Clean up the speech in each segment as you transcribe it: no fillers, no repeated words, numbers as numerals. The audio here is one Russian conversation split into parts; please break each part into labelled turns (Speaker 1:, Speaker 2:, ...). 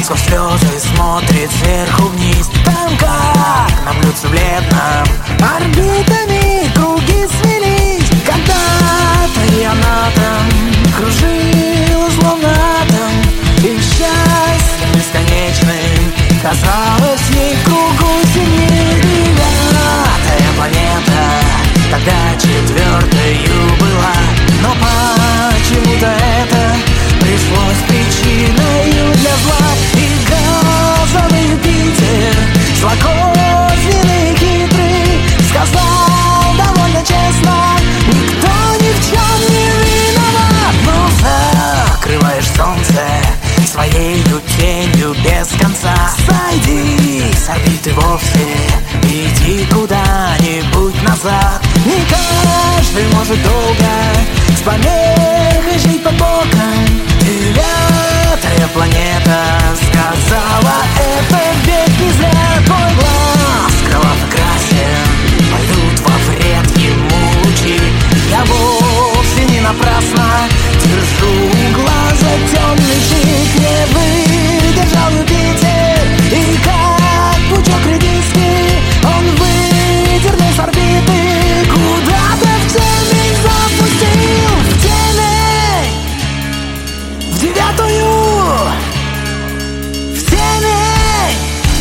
Speaker 1: сквозь слезы смотрит сверху вниз. Там как на блюдце бледном орбитами круги свелись. Когда-то и она там кружила словно атом, и счастье бесконечным казалось ей в кругу синей. Девятая планета тогда четвертою была, но почему-то это пришлось причиною для зла. И газовый Юпитер, злокозненный и хитрый, сказал довольно честно: никто ни в чем не виноват. Но закрываешь солнце своей тенью без конца. Сойди с орбиты вовсе, иди куда-нибудь назад. Не каждый может долго с помехой жить под боком. Девятая планета сказала это ведь не зря. Твой глаз кровав и красен, пойдут во вред ему лучи. Я вовсе не напрасно держу глаза темный щит. Не выдержал Юпитер, и как пучок редиски он выдернул с орбиты, куда-то в темень запустил. В темень, в девятую, в темень.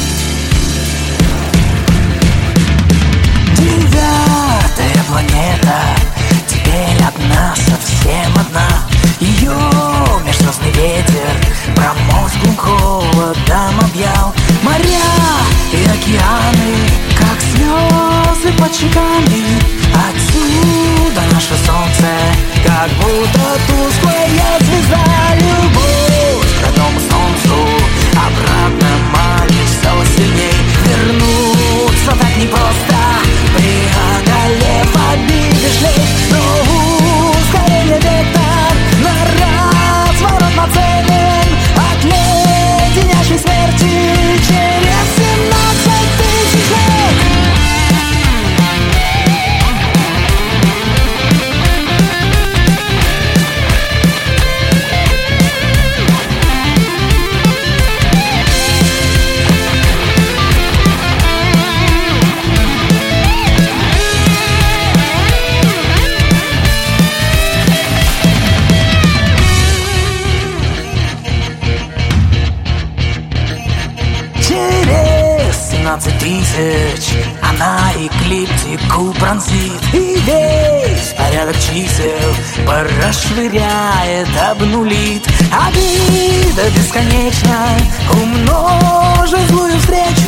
Speaker 1: Девятая планета теперь одна, совсем одна. Ее межзвездный ветер промозглым холодом объял. Моря и океаны, как слезы под щеками. Отсюда наше солнце, как будто тусклая звезда. Любовь к родному солнцу обратно манит все сильней. Вернуться так непросто, преодолев обиды шлейф. Но ускорение вектор на разворот нацелен от леденящей смерти через 17 тысяч лет. Через 17 тысяч она эклиптику пронзит, и весь порядок чисел порасшвыряет, обнулит. Обида бесконечна, умножит злую встречу.